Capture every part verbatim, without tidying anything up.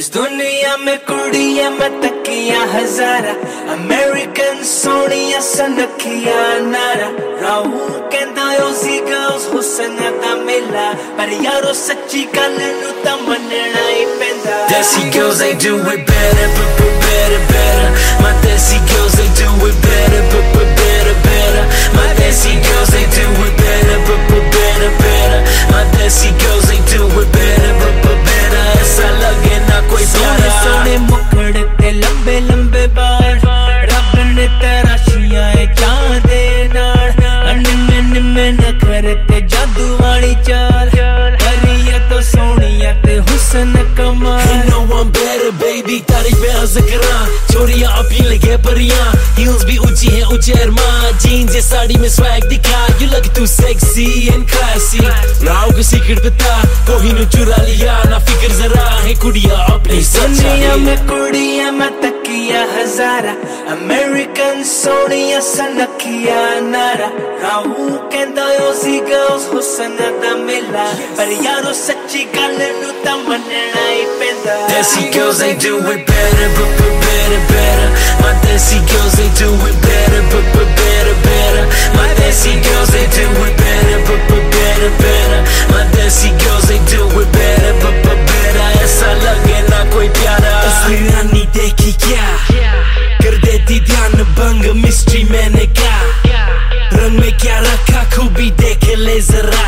इस दुनिया में कुड़िया मैं तकिया हजारा, अमेरिकन सोनिया सनखिया नारा। राहू कहंदा ओजी गर्ल्स हुसन दा मेला, पर यारो सच्ची गल नू तां मनना ही पैंदा। Desi girls they do it better, but but better better. My Desi girls they do it better, but but better better. My Desi girls they do it better, but but better better. My Desi girls they do it better, but but better. ऐसा लगे ना कोई प्यारा। सोने मुखड़े ते लंबे लंबे बाल, रब ने तराशियां है चांदे नाल। निम्मे निम्मे नखरे ते जादू वाली चाल, परिया तो सोनिया ते हुस्न कमाल। You know I'm better baby, तारीफ पे हंस करा, छोरियां अपनी लगे परियां, heels भी ऊंची है ऊंचे अरमान, jeans या साड़ी में swag दिखा। You look too sexy and classy, Rao को सीक्रेट बता, कोई नू चुरा लिया ना फिक्र जरा है कुड़िया अपनी सच्चाई। दुनिया में कुड़िया मैं तकिया हजारा, अमेरिकन सोनिया सनखिया नारा। राहू कहंदा ओजी गर्ल्स हुस्न दा मेला, पर यारो सच्ची गल नू तां मनना ही पैंदा। Desi girls they do it better, but but better better. My Desi girls they do it better, but but better better. My Desi girls they do it better, but but better better. My Desi girls they do it better, but but better. ऐसा लगे ना कोई प्यारा। असली देखी क्या कर देती ध्यान भंग, मिस्ट्री मैंने क्या रंग में क्या रखा खूबी देख ले जरा,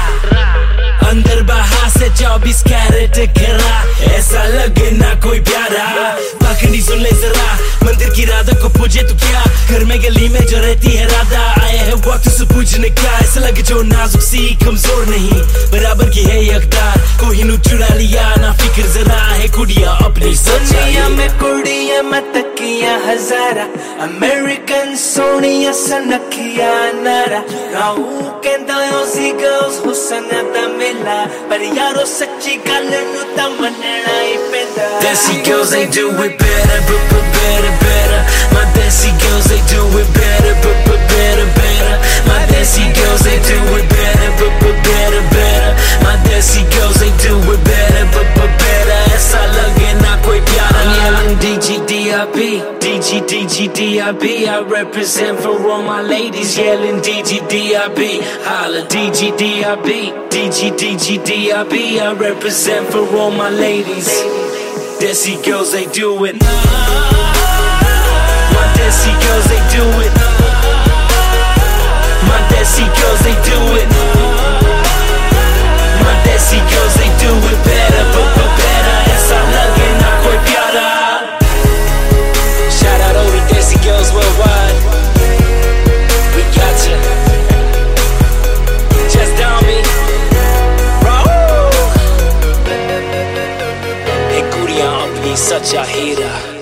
अंदर बाहर से चौबीस कैरेट करा, ऐसा लगे ना कोई प्यारा। पकड़ी सुन ले जरा, मंदिर की राधा को पूजे तो क्या, घर में गली में जो रहती है राधा, आए है वक्त से पूछने का। ऐसा लगे जो नाजुक सी कमजोर नहीं, बराबर की है यकदार, कोई नू चुरा लिया ना फिक्र जरा है कुड़िया अपनी सच्चाई। दुनिया में कुड़िया मैं तकिया हजारा, अमेरिकन सोनिया सनखिया नारा। राहू कहंदा ओजी गर्ल्स हुस्न दा मेला, पर यारो सच्ची गल नू तां मनना ही पैंदा। Desi girls they do it better, but but better better. My Desi girls they do it better, but but better better. My Desi girls they do it better, but but better better. My Desi girls they do it better, but but better. ऐसा लगे ना कोई प्यारा। I'm yelling D G D I B, D G D G D I B. I represent for all my ladies, yelling D G D I B. Holla D G D I B, D G D G D I B. I represent for all my ladies. Desi girls they do it. My Desi girls they do it. My Desi girls they do it. My Desi girls they do it better, but but better. ऐसा लगे ना कोई प्यारा। Shout out all the Desi girls worldwide. We got you. Just down me. Raul. Hey, Guriya, I'm such a hater.